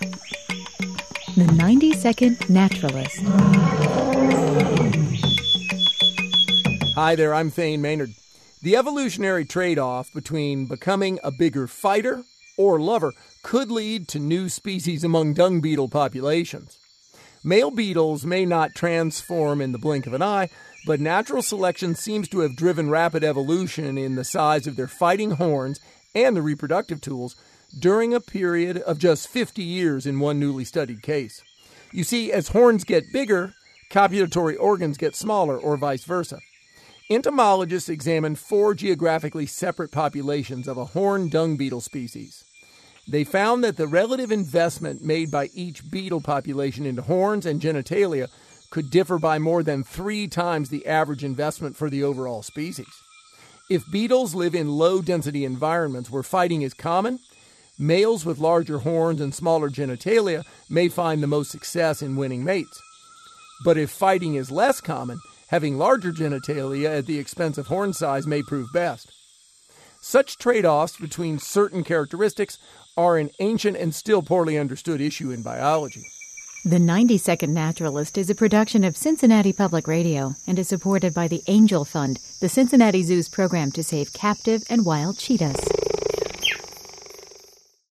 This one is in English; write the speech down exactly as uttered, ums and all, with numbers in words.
The ninety-second Naturalist. Hi there, I'm Thane Maynard. The evolutionary trade-off between becoming a bigger fighter or lover could lead to new species among dung beetle populations. Male beetles may not transform in the blink of an eye, but natural selection seems to have driven rapid evolution in the size of their fighting horns and the reproductive tools during a period of just fifty years in one newly studied case. You see, as horns get bigger, copulatory organs get smaller, or vice versa. Entomologists examined four geographically separate populations of a horned dung beetle species. They found that the relative investment made by each beetle population into horns and genitalia could differ by more than three times the average investment for the overall species. If beetles live in low-density environments where fighting is common, males with larger horns and smaller genitalia may find the most success in winning mates. But if fighting is less common, having larger genitalia at the expense of horn size may prove best. Such trade-offs between certain characteristics are an ancient and still poorly understood issue in biology. The ninety-second Naturalist is a production of Cincinnati Public Radio and is supported by the Angel Fund, the Cincinnati Zoo's program to save captive and wild cheetahs.